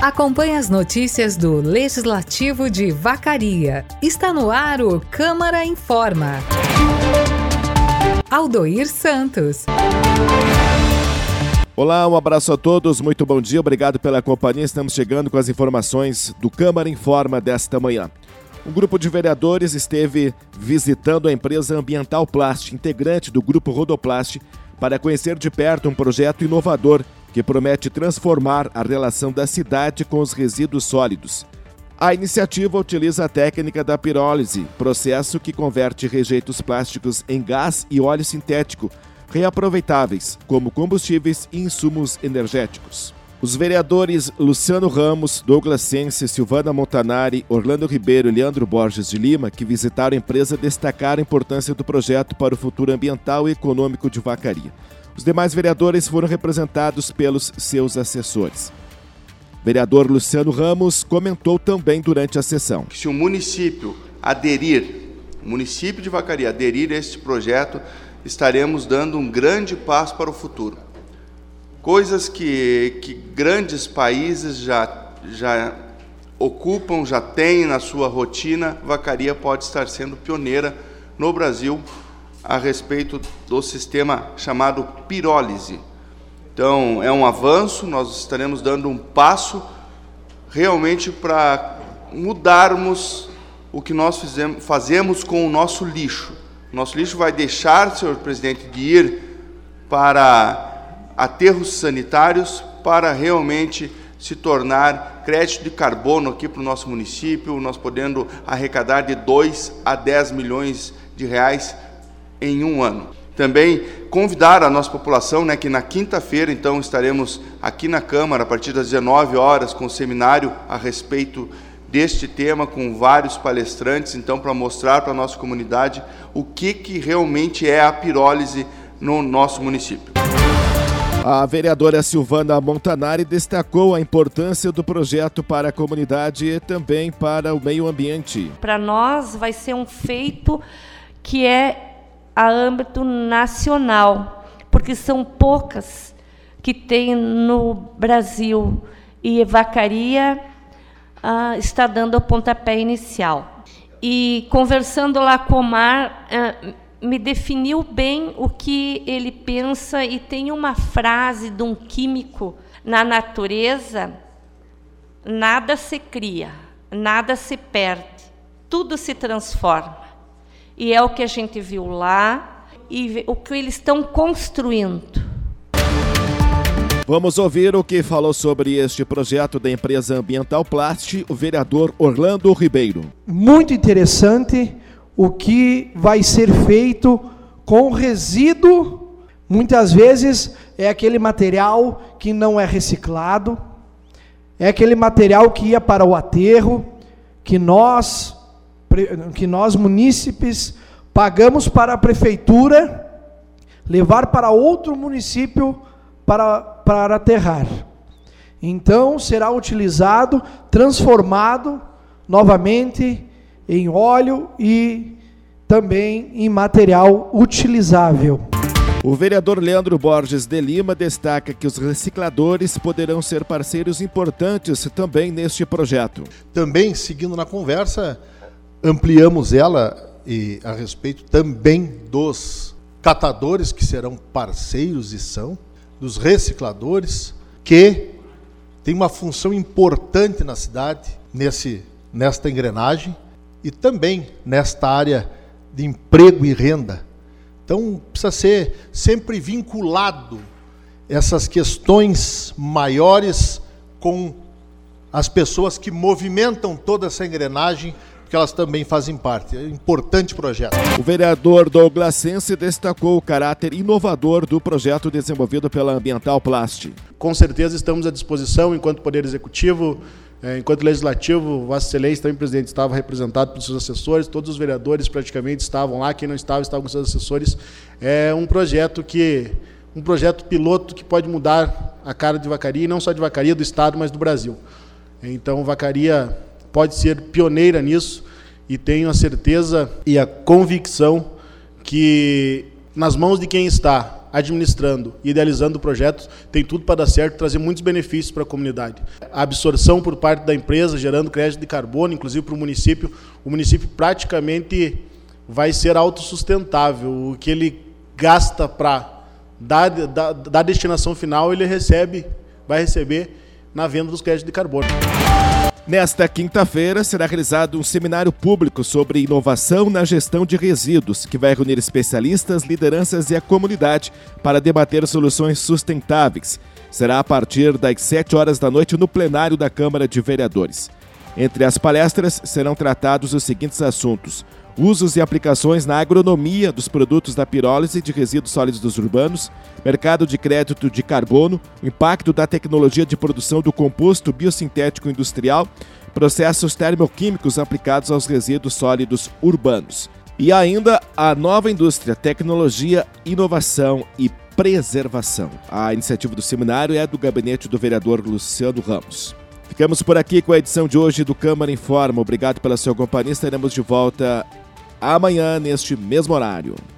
Acompanhe as notícias do Legislativo de Vacaria. Está no ar o Câmara Informa. Aldoir Santos. Olá, um abraço a todos, muito bom dia, obrigado pela companhia. Estamos chegando com as informações do Câmara Informa desta manhã. Um grupo de vereadores esteve visitando a empresa Ambiental Plast, integrante do Grupo Rodoplast, para conhecer de perto um projeto inovador que promete transformar a relação da cidade com os resíduos sólidos. A iniciativa utiliza a técnica da pirólise, processo que converte rejeitos plásticos em gás e óleo sintético, reaproveitáveis como combustíveis e insumos energéticos. Os vereadores Luciano Ramos, Douglas Sense, Silvana Montanari, Orlando Ribeiro e Leandro Borges de Lima, que visitaram a empresa, destacaram a importância do projeto para o futuro ambiental e econômico de Vacaria. Os demais vereadores foram representados pelos seus assessores. O vereador Luciano Ramos comentou também durante a sessão. Se o município de Vacaria aderir a este projeto, estaremos dando um grande passo para o futuro. Coisas que grandes países já ocupam, já têm na sua rotina, Vacaria pode estar sendo pioneira no Brasil a respeito do sistema chamado pirólise. Então, é um avanço, nós estaremos dando um passo realmente para mudarmos o que nós fazemos com o nosso lixo. Nosso lixo vai deixar, senhor presidente, de ir para aterros sanitários para realmente se tornar crédito de carbono aqui para o nosso município, nós podendo arrecadar de 2 a 10 milhões de reais em um ano. Também convidar a nossa população, que na quinta-feira, então, estaremos aqui na Câmara, a partir das 19 horas, com o seminário a respeito deste tema, com vários palestrantes, então, para mostrar para a nossa comunidade o que realmente é a pirólise no nosso município. A vereadora Silvana Montanari destacou a importância do projeto para a comunidade e também para o meio ambiente. Para nós vai ser um feito que é a âmbito nacional, porque são poucas que tem no Brasil e Vacaria está dando o pontapé inicial. E conversando lá com o Mar, me definiu bem o que ele pensa, e tem uma frase de um químico: na natureza, nada se cria, nada se perde, tudo se transforma. E é o que a gente viu lá e o que eles estão construindo. Vamos ouvir o que falou sobre este projeto da empresa Ambiental Plast, o vereador Orlando Ribeiro. Muito interessante o que vai ser feito com resíduo. Muitas vezes é aquele material que não é reciclado, é aquele material que ia para o aterro, que nós munícipes pagamos para a prefeitura levar para outro município para aterrar. Então será utilizado, transformado novamente em óleo e também em material utilizável. O vereador Leandro Borges de Lima destaca que os recicladores poderão ser parceiros importantes também neste projeto. Também, seguindo na conversa, ampliamos ela e a respeito também dos catadores, que serão parceiros e são, dos recicladores, que tem uma função importante na cidade, nesta engrenagem, e também nesta área de emprego e renda. Então, precisa ser sempre vinculado essas questões maiores com as pessoas que movimentam toda essa engrenagem, porque elas também fazem parte. É um importante projeto. O vereador Douglas Sense destacou o caráter inovador do projeto desenvolvido pela Ambiental Plast. Com certeza estamos à disposição, enquanto Poder Executivo, enquanto Legislativo, Vossa Excelência, também, presidente, estava representado pelos seus assessores, todos os vereadores praticamente estavam lá, quem não estava com seus assessores. É um projeto piloto que pode mudar a cara de Vacaria, e não só de Vacaria, do Estado, mas do Brasil. Então, Vacaria pode ser pioneira nisso, e tenho a certeza e a convicção que, nas mãos de quem está administrando e idealizando o projeto, tem tudo para dar certo e trazer muitos benefícios para a comunidade. A absorção por parte da empresa, gerando crédito de carbono, inclusive para o município praticamente vai ser autossustentável. O que ele gasta para da destinação final, ele vai receber na venda dos créditos de carbono. Nesta quinta-feira será realizado um seminário público sobre inovação na gestão de resíduos, que vai reunir especialistas, lideranças e a comunidade para debater soluções sustentáveis. Será a partir das 7 horas da noite no plenário da Câmara de Vereadores. Entre as palestras serão tratados os seguintes assuntos: usos e aplicações na agronomia dos produtos da pirólise de resíduos sólidos urbanos, mercado de crédito de carbono, o impacto da tecnologia de produção do composto biosintético industrial, processos termoquímicos aplicados aos resíduos sólidos urbanos. E ainda a nova indústria, tecnologia, inovação e preservação. A iniciativa do seminário é do gabinete do vereador Luciano Ramos. Ficamos por aqui com a edição de hoje do Câmara Informa. Obrigado pela sua companhia. Estaremos de volta amanhã neste mesmo horário.